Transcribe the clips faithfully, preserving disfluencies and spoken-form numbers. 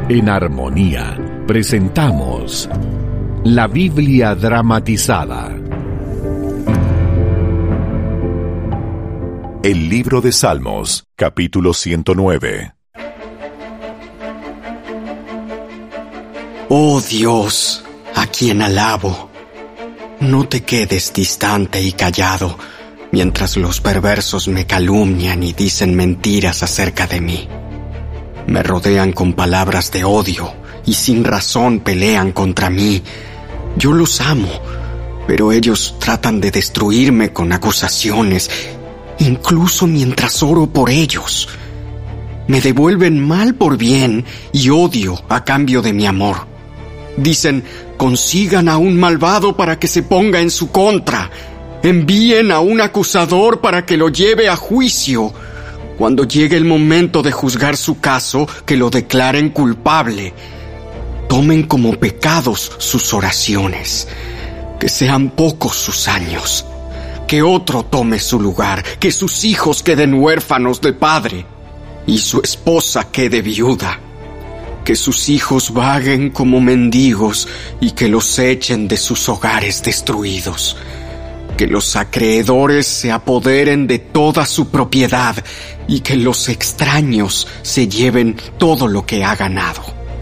En Armonía presentamos la Biblia dramatizada. El libro de Salmos, capítulo ciento nueve. Oh Dios, a quien alabo, no te quedes distante y callado mientras los perversos me calumnian y dicen mentiras acerca de mí. Me rodean con palabras de odio y sin razón pelean contra mí. Yo los amo, pero ellos tratan de destruirme con acusaciones, incluso mientras oro por ellos. Me devuelven mal por bien y odio a cambio de mi amor. Dicen, consigan a un malvado para que se ponga en su contra. Envíen a un acusador para que lo lleve a juicio. Cuando llegue el momento de juzgar su caso, que lo declaren culpable. Tomen como pecados sus oraciones. Que sean pocos sus años. Que otro tome su lugar. Que sus hijos queden huérfanos de padre. Y su esposa quede viuda. Que sus hijos vaguen como mendigos y que los echen de sus hogares destruidos. Que los acreedores se apoderen de toda su propiedad y que los extraños se lleven todo lo que ha ganado.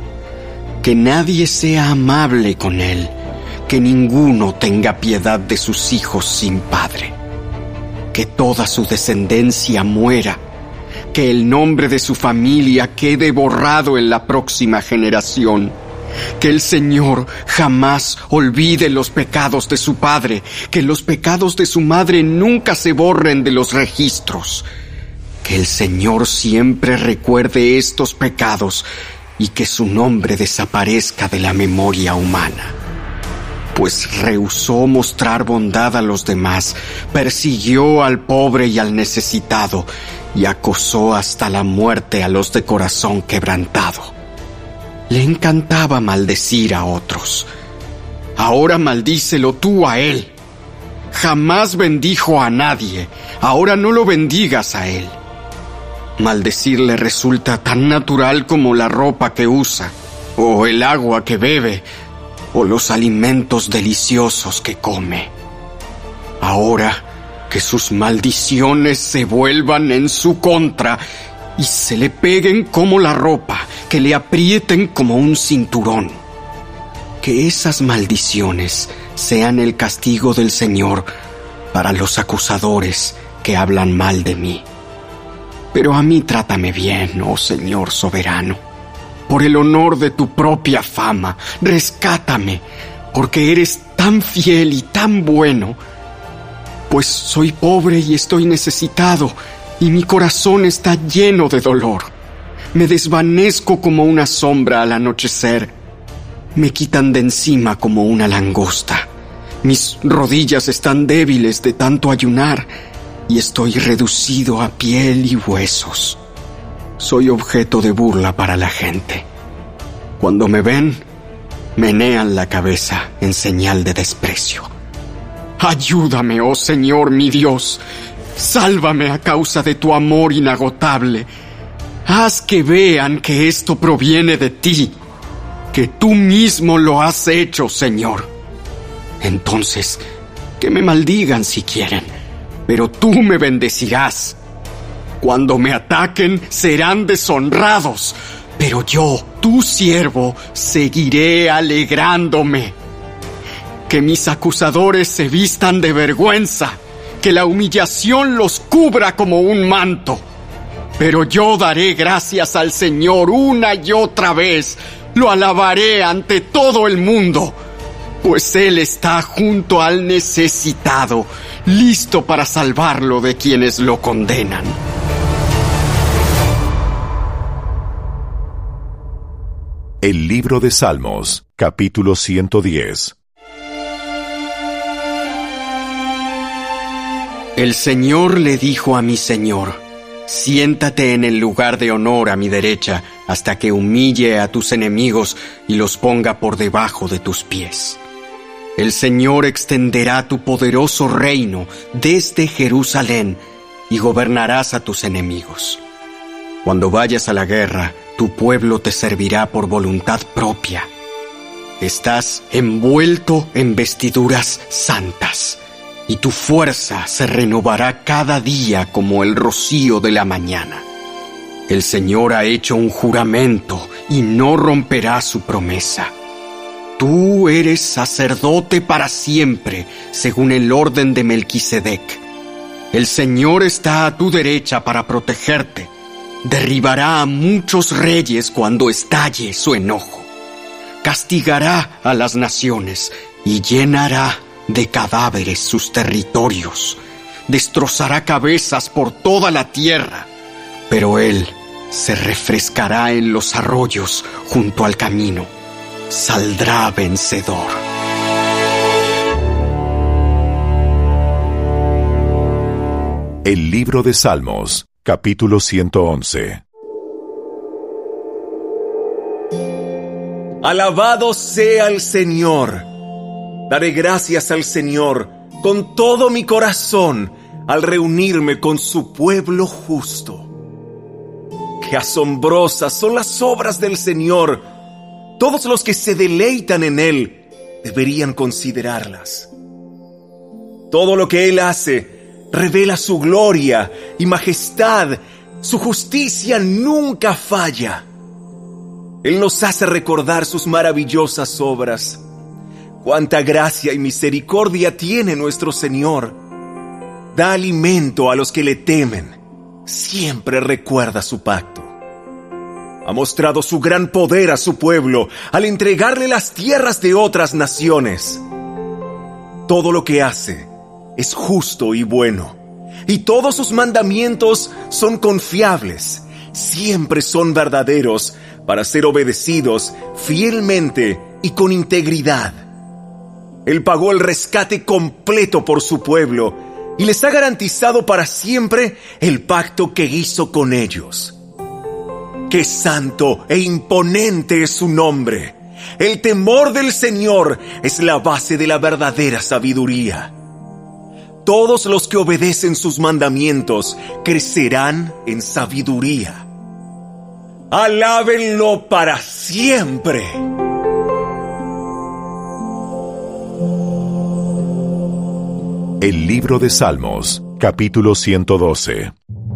Que nadie sea amable con él, que ninguno tenga piedad de sus hijos sin padre. Que toda su descendencia muera, que el nombre de su familia quede borrado en la próxima generación. Que el Señor jamás olvide los pecados de su padre, que los pecados de su madre nunca se borren de los registros. Que el Señor siempre recuerde estos pecados y que su nombre desaparezca de la memoria humana. Pues rehusó mostrar bondad a los demás, persiguió al pobre y al necesitado y acosó hasta la muerte a los de corazón quebrantado. Le encantaba maldecir a otros. Ahora maldícelo tú a él. Jamás bendijo a nadie. Ahora no lo bendigas a él. Maldecir le resulta tan natural como la ropa que usa, o el agua que bebe, o los alimentos deliciosos que come. Ahora que sus maldiciones se vuelvan en su contra y se le peguen como la ropa, que le aprieten como un cinturón. Que esas maldiciones sean el castigo del Señor para los acusadores que hablan mal de mí. Pero a mí trátame bien, oh Señor soberano. Por el honor de tu propia fama, rescátame, porque eres tan fiel y tan bueno. Pues soy pobre y estoy necesitado, y mi corazón está lleno de dolor. Me desvanezco como una sombra al anochecer. Me quitan de encima como una langosta. Mis rodillas están débiles de tanto ayunar y estoy reducido a piel y huesos. Soy objeto de burla para la gente. Cuando me ven, menean la cabeza en señal de desprecio. Ayúdame, oh Señor mi Dios. Sálvame a causa de tu amor inagotable. Haz que vean que esto proviene de ti, que tú mismo lo has hecho, Señor. Entonces, que me maldigan si quieren, pero tú me bendecirás. Cuando me ataquen, serán deshonrados, pero yo, tu siervo, seguiré alegrándome. Que mis acusadores se vistan de vergüenza, que la humillación los cubra como un manto. Pero yo daré gracias al Señor una y otra vez. Lo alabaré ante todo el mundo, pues Él está junto al necesitado, listo para salvarlo de quienes lo condenan. El libro de Salmos, capítulo ciento diez. El Señor le dijo a mi Señor: siéntate en el lugar de honor a mi derecha, hasta que humille a tus enemigos y los ponga por debajo de tus pies. El Señor extenderá tu poderoso reino desde Jerusalén y gobernarás a tus enemigos. Cuando vayas a la guerra, Tu pueblo te servirá por voluntad propia. Estás envuelto en vestiduras santas, y tu fuerza se renovará cada día como el rocío de la mañana. El Señor ha hecho un juramento y no romperá su promesa. Tú eres sacerdote para siempre, según el orden de Melquisedec. El Señor está a tu derecha para protegerte. Derribará a muchos reyes cuando estalle su enojo. Castigará a las naciones y llenará de cadáveres sus territorios. Destrozará cabezas por toda la tierra, pero Él se refrescará en los arroyos junto al camino. Saldrá vencedor. El libro de Salmos, capítulo ciento once. Alabado sea el Señor. Daré gracias al Señor con todo mi corazón al reunirme con su pueblo justo. ¡Qué asombrosas son las obras del Señor! Todos los que se deleitan en Él deberían considerarlas. Todo lo que Él hace revela su gloria y majestad. Su justicia nunca falla. Él nos hace recordar sus maravillosas obras. Cuánta gracia y misericordia tiene nuestro Señor. Da alimento a los que le temen. Siempre recuerda su pacto. Ha mostrado su gran poder a su pueblo al entregarle las tierras de otras naciones. Todo lo que hace es justo y bueno, y todos sus mandamientos son confiables. Siempre son verdaderos para ser obedecidos fielmente y con integridad. Él pagó el rescate completo por su pueblo y les ha garantizado para siempre el pacto que hizo con ellos. ¡Qué santo e imponente es su nombre! El temor del Señor es la base de la verdadera sabiduría. Todos los que obedecen sus mandamientos crecerán en sabiduría. ¡Alábenlo para siempre! El libro de Salmos, capítulo ciento doce.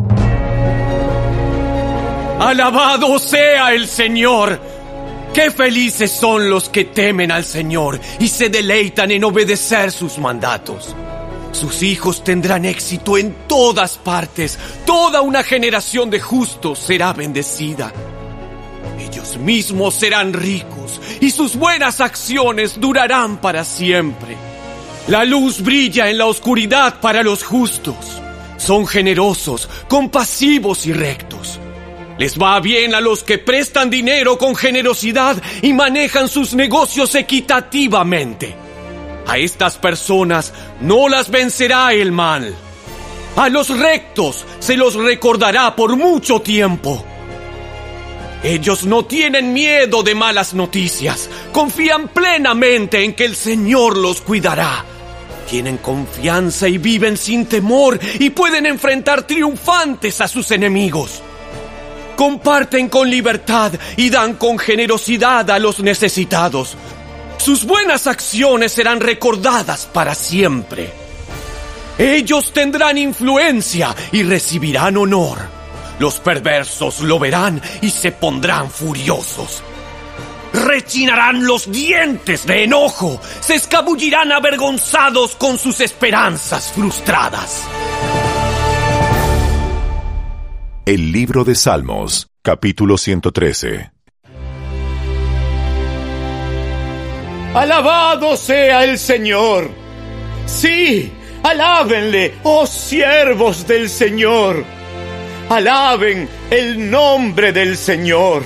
¡Alabado sea el Señor! ¡Qué felices son los que temen al Señor y se deleitan en obedecer sus mandatos! Sus hijos tendrán éxito en todas partes. Toda una generación de justos será bendecida. Ellos mismos serán ricos y sus buenas acciones durarán para siempre. La luz brilla en la oscuridad para los justos. Son generosos, compasivos y rectos. Les va bien a los que prestan dinero con generosidad y manejan sus negocios equitativamente. A estas personas no las vencerá el mal. A los rectos se los recordará por mucho tiempo. Ellos no tienen miedo de malas noticias. Confían plenamente en que el Señor los cuidará. Tienen confianza y viven sin temor y pueden enfrentar triunfantes a sus enemigos. Comparten con libertad y dan con generosidad a los necesitados. Sus buenas acciones serán recordadas para siempre. Ellos tendrán influencia y recibirán honor. Los perversos lo verán y se pondrán furiosos. Rechinarán los dientes de enojo. Se escabullirán avergonzados con sus esperanzas frustradas. El libro de Salmos, capítulo ciento trece. ¡Alabado sea el Señor! ¡Sí! ¡Alábenle, oh siervos del Señor! ¡Alaben el nombre del Señor!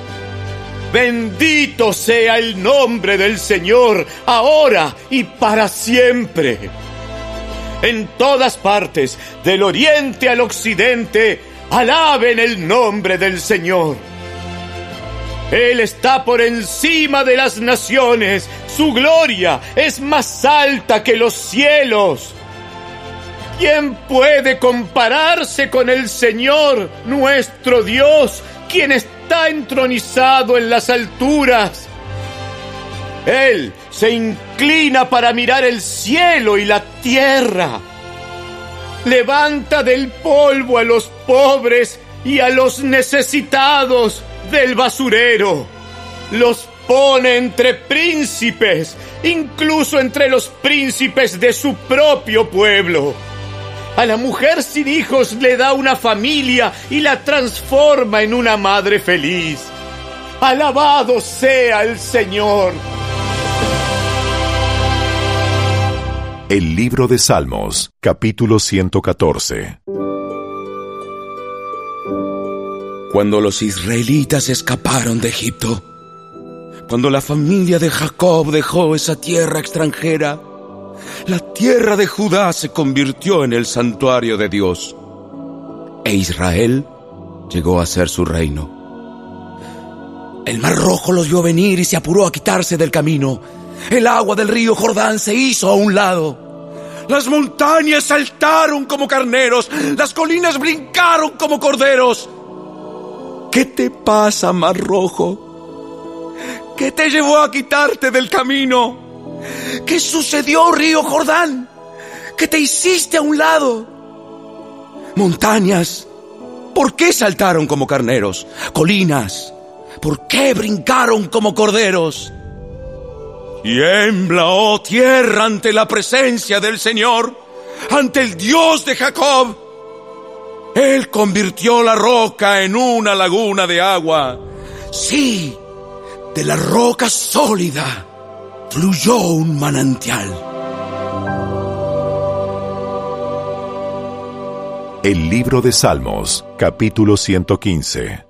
Bendito sea el nombre del Señor, ahora y para siempre. En todas partes, del oriente al occidente, alaben el nombre del Señor. Él está por encima de las naciones, su gloria es más alta que los cielos. ¿Quién puede compararse con el Señor, nuestro Dios, quien es está entronizado en las alturas. Él se inclina para mirar el cielo y la tierra. Levanta del polvo a los pobres y a los necesitados del basurero. Los pone entre príncipes, incluso entre los príncipes de su propio pueblo. A la mujer sin hijos le da una familia y la transforma en una madre feliz. Alabado sea el Señor. El libro de Salmos, capítulo ciento catorce. Cuando los israelitas escaparon de Egipto, cuando la familia de Jacob dejó esa tierra extranjera, la tierra de Judá se convirtió en el santuario de Dios, e Israel llegó a ser su reino. El Mar Rojo los vio venir y se apuró a quitarse del camino. El agua del río Jordán se hizo a un lado. Las montañas saltaron como carneros, las colinas brincaron como corderos. ¿Qué te pasa, Mar Rojo? ¿Qué te llevó a quitarte del camino? ¿Qué sucedió, río Jordán? ¿Qué te hiciste a un lado? Montañas, ¿por qué saltaron como carneros? Colinas, ¿por qué brincaron como corderos? Tiembla, oh tierra, ante la presencia del Señor, ante el Dios de Jacob. Él convirtió la roca en una laguna de agua. Sí, de la roca sólida fluyó un manantial. El libro de Salmos, capítulo ciento quince.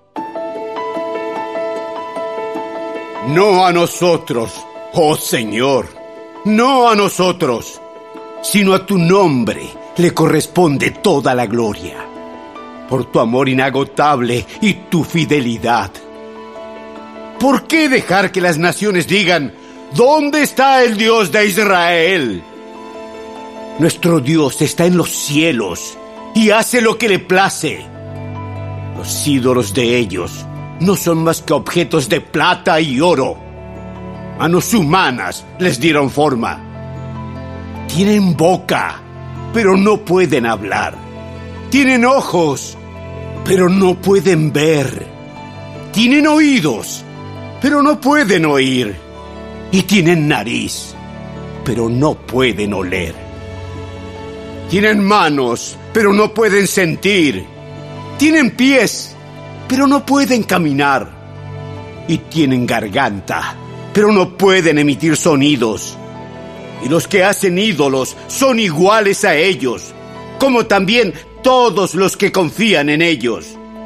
No a nosotros, oh Señor, no a nosotros, sino a tu nombre le corresponde toda la gloria, por tu amor inagotable y tu fidelidad. ¿Por qué dejar que las naciones digan, ¿dónde está el Dios de Israel? Nuestro Dios está en los cielos y hace lo que le place. Los ídolos de ellos no son más que objetos de plata y oro. Manos humanas les dieron forma. Tienen boca, pero no pueden hablar. Tienen ojos, pero no pueden ver. Tienen oídos, pero no pueden oír. Y tienen nariz, pero no pueden oler. Tienen manos, pero no pueden sentir. Tienen pies, pero no pueden caminar. Y tienen garganta, pero no pueden emitir sonidos. Y los que hacen ídolos son iguales a ellos, como también todos los que confían en ellos.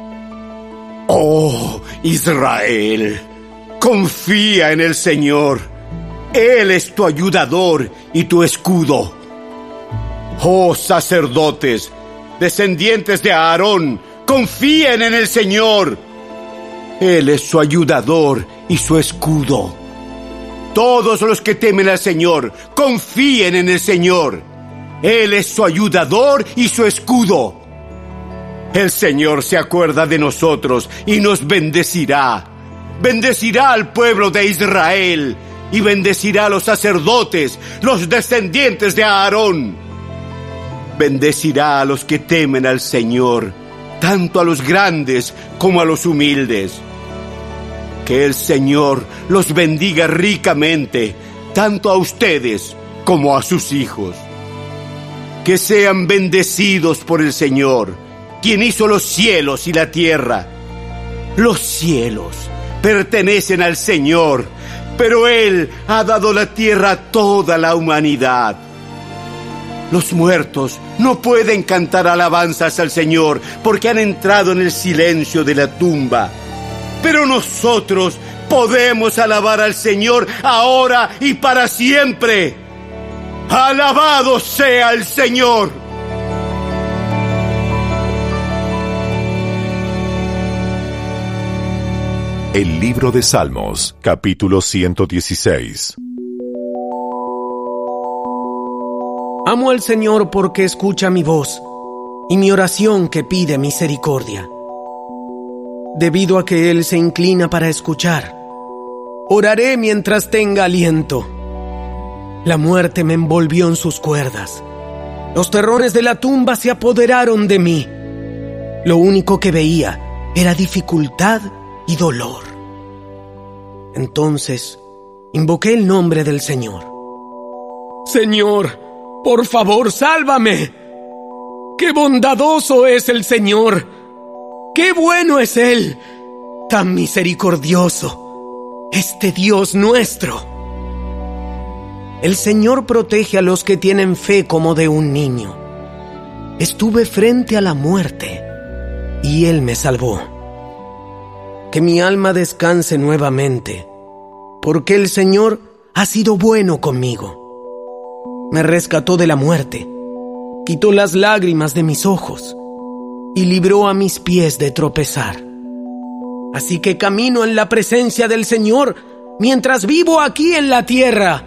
Oh, Israel, confía en el Señor. Él es tu ayudador y tu escudo. Oh, sacerdotes, descendientes de Aarón, confíen en el Señor. Él es su ayudador y su escudo. Todos los que temen al Señor, confíen en el Señor. Él es su ayudador y su escudo. El Señor se acuerda de nosotros y nos bendecirá. Bendecirá al pueblo de Israel y bendecirá a los sacerdotes, los descendientes de Aarón. Bendecirá a los que temen al Señor, tanto a los grandes como a los humildes. Que el Señor los bendiga ricamente, tanto a ustedes como a sus hijos. Que sean bendecidos por el Señor, quien hizo los cielos y la tierra. Los cielos pertenecen al Señor, pero Él ha dado la tierra a toda la humanidad. Los muertos no pueden cantar alabanzas al Señor porque han entrado en el silencio de la tumba. Pero nosotros podemos alabar al Señor ahora y para siempre. ¡Alabado sea el Señor! El libro de Salmos, capítulo ciento dieciséis. Amo al Señor porque escucha mi voz y mi oración que pide misericordia. debido a que Él se inclina para escuchar. Oraré mientras tenga aliento. La muerte me envolvió en sus cuerdas. Los terrores de la tumba se apoderaron de mí. Lo único que veía era dificultad y dolor. Entonces, invoqué el nombre del Señor. Señor, por favor, sálvame. ¡Qué bondadoso es el Señor! ¡Qué bueno es Él! ¡Tan misericordioso! Este Dios nuestro. El Señor protege a los que tienen fe como de un niño. Estuve frente a la muerte y Él me salvó. Que mi alma descanse nuevamente, porque el Señor ha sido bueno conmigo. Me rescató de la muerte, quitó las lágrimas de mis ojos y libró a mis pies de tropezar. Así que camino en la presencia del Señor mientras vivo aquí en la tierra.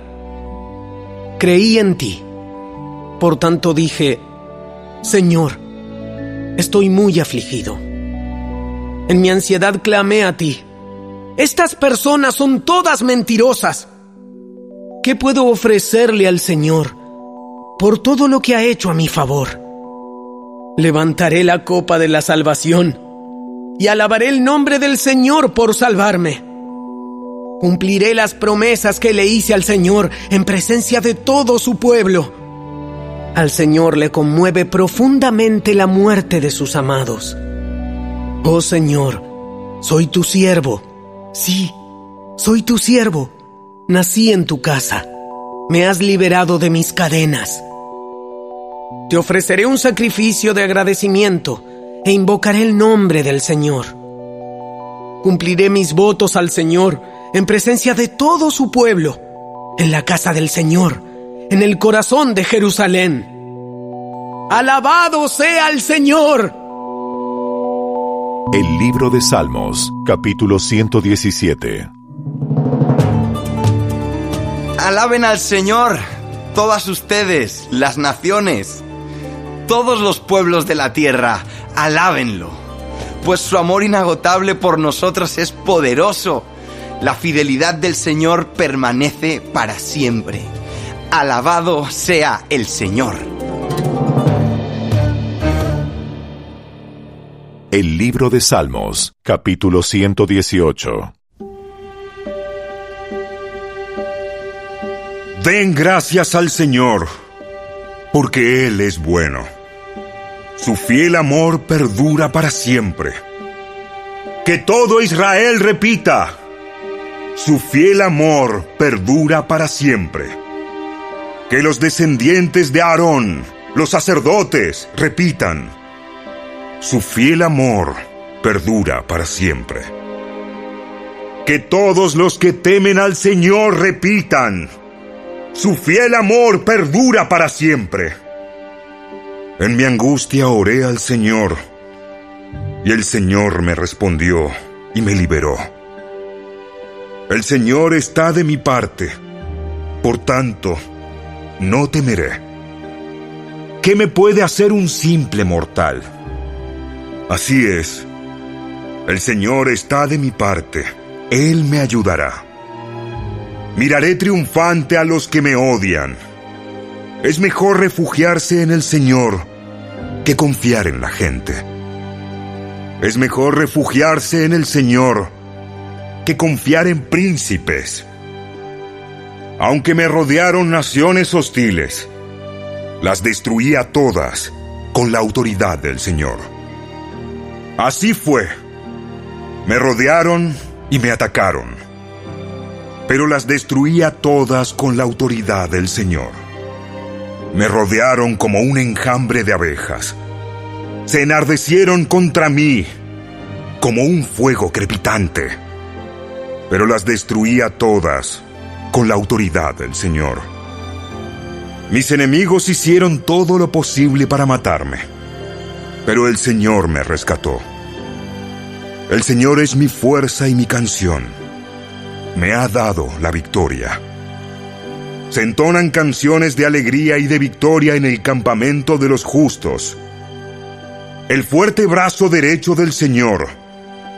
Creí en ti, por tanto dije: Señor, estoy muy afligido. En mi ansiedad clamé a ti. Estas personas son todas mentirosas. ¿Qué puedo ofrecerle al Señor por todo lo que ha hecho a mi favor? Levantaré la copa de la salvación y alabaré el nombre del Señor por salvarme. Cumpliré las promesas que le hice al Señor en presencia de todo su pueblo. Al Señor le conmueve profundamente la muerte de sus amados. Oh Señor, soy tu siervo. Sí, soy tu siervo. Nací en tu casa. Me has liberado de mis cadenas. Te ofreceré un sacrificio de agradecimiento e invocaré el nombre del Señor. Cumpliré mis votos al Señor en presencia de todo su pueblo, en la casa del Señor, en el corazón de Jerusalén. ¡Alabado sea el Señor! El libro de Salmos, capítulo ciento diecisiete. Alaben al Señor, todas ustedes, las naciones, todos los pueblos de la tierra, alábenlo, pues su amor inagotable por nosotros es poderoso. La fidelidad del Señor permanece para siempre. Alabado sea el Señor. El libro de Salmos, capítulo ciento dieciocho. Den gracias al Señor, porque Él es bueno. Su fiel amor perdura para siempre. Que todo Israel repita: su fiel amor perdura para siempre. Que los descendientes de Aarón, los sacerdotes, repitan: su fiel amor perdura para siempre. Que todos los que temen al Señor repitan: su fiel amor perdura para siempre. En mi angustia oré al Señor, y el Señor me respondió y me liberó. El Señor está de mi parte, por tanto, no temeré. ¿Qué me puede hacer un simple mortal? Así es, el Señor está de mi parte, Él me ayudará. Miraré triunfante a los que me odian. Es mejor refugiarse en el Señor que confiar en la gente. Es mejor refugiarse en el Señor que confiar en príncipes. Aunque me rodearon naciones hostiles, las destruí a todas con la autoridad del Señor. Así fue. Me rodearon y me atacaron, pero las destruí a todas con la autoridad del Señor. Me rodearon como un enjambre de abejas. Se enardecieron contra mí como un fuego crepitante, pero las destruí a todas con la autoridad del Señor. Mis enemigos hicieron todo lo posible para matarme, pero el Señor me rescató. El Señor es mi fuerza y mi canción. Me ha dado la victoria. Se entonan canciones de alegría y de victoria en el campamento de los justos. El fuerte brazo derecho del Señor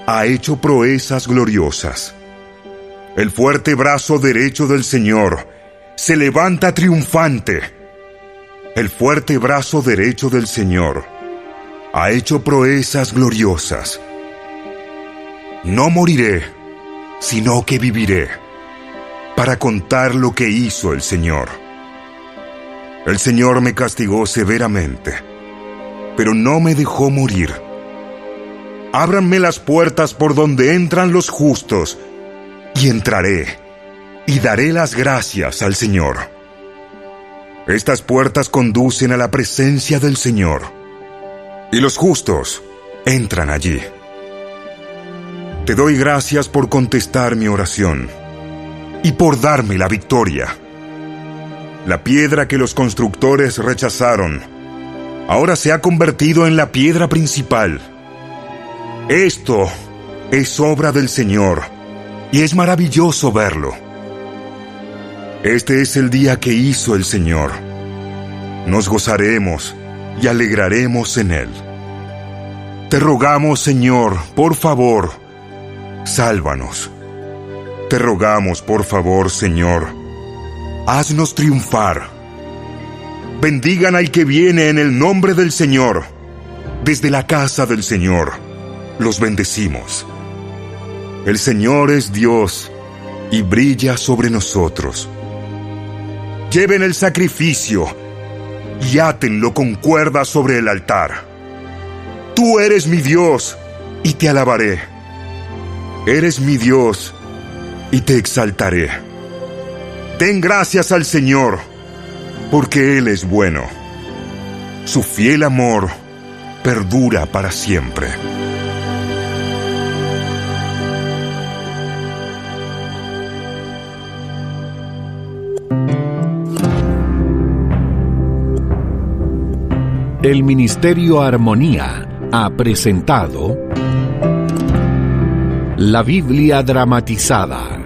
ha hecho proezas gloriosas. El fuerte brazo derecho del Señor se levanta triunfante. El fuerte brazo derecho del Señor ha hecho proezas gloriosas. No moriré, sino que viviré, para contar lo que hizo el Señor. El Señor me castigó severamente, pero no me dejó morir. Ábranme las puertas por donde entran los justos, y entraré, y daré las gracias al Señor. Estas puertas conducen a la presencia del Señor, y los justos entran allí. Te doy gracias por contestar mi oración, y por darme la victoria. La piedra que los constructores rechazaron, ahora se ha convertido en la piedra principal. Esto es obra del Señor, y es maravilloso verlo. Este es el día que hizo el Señor. Nos gozaremos y alegraremos en él. Te rogamos, Señor, por favor, sálvanos. Te rogamos, por favor, Señor, haznos triunfar. Bendigan al que viene en el nombre del Señor. Desde la casa del Señor los bendecimos. El Señor es Dios y brilla sobre nosotros. Lleven el sacrificio y átenlo con cuerdas sobre el altar. Tú eres mi Dios y te alabaré. Eres mi Dios y te exaltaré. Den gracias al Señor, porque Él es bueno. Su fiel amor perdura para siempre. El Ministerio Armonía ha presentado La Biblia dramatizada.